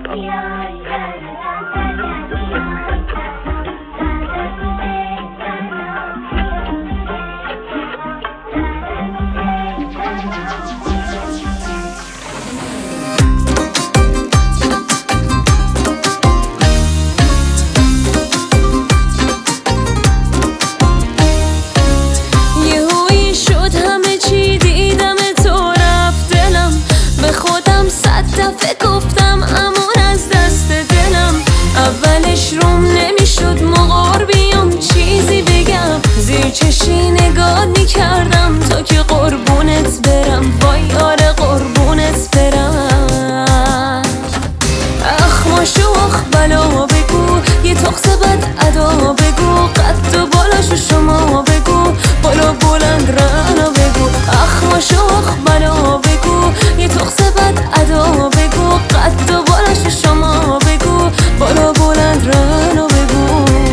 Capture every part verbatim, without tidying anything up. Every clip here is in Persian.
گفتم امون از دست دلم، اولش روم نمیشد مغار بیام چیزی بگم، زیر چشی نگاه میکردم تا که قربونت برم، وای آره قربونت برم. اخ ماشو اخ بلا بگو، یه تخصه بد ادا بگو، قد و بالاشو شما بگو، بالا بلند رنا بگو. اخ ماشو اخ بلا بگو، یه تخصه بد ادا بگو، قد و بالاشو شما بگو، بالا بلند رنا بگو.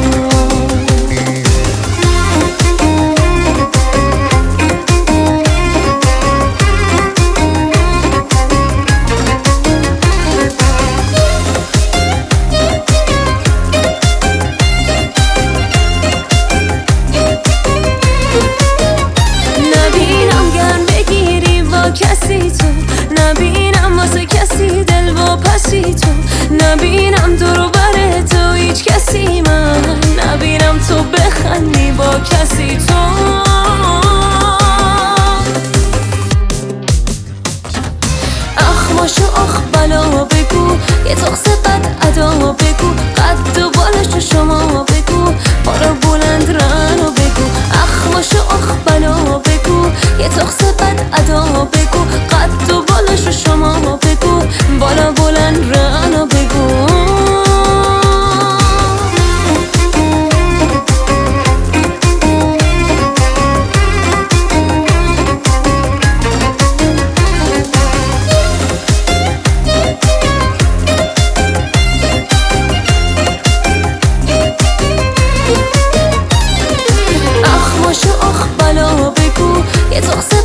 کسی تو نبینم، واسه کسی دل و پسی تو نبینم، دورو بره تو هیچ کسی من نبینم، تو بخندی با کسی تو. اخ ماشو آخ بلا بگو، یه تخصه بد ادا بگو، قد و بالاشو شما بگو، بالا بلند رنو بگو. اخ ماشو آخ بلا بگو، یه تخصه بد ادا بگو، قد و بالاشو شما بگو، بالا بلند رنو بگو. اخ ماشو آخ بلا بگو، یه تخصه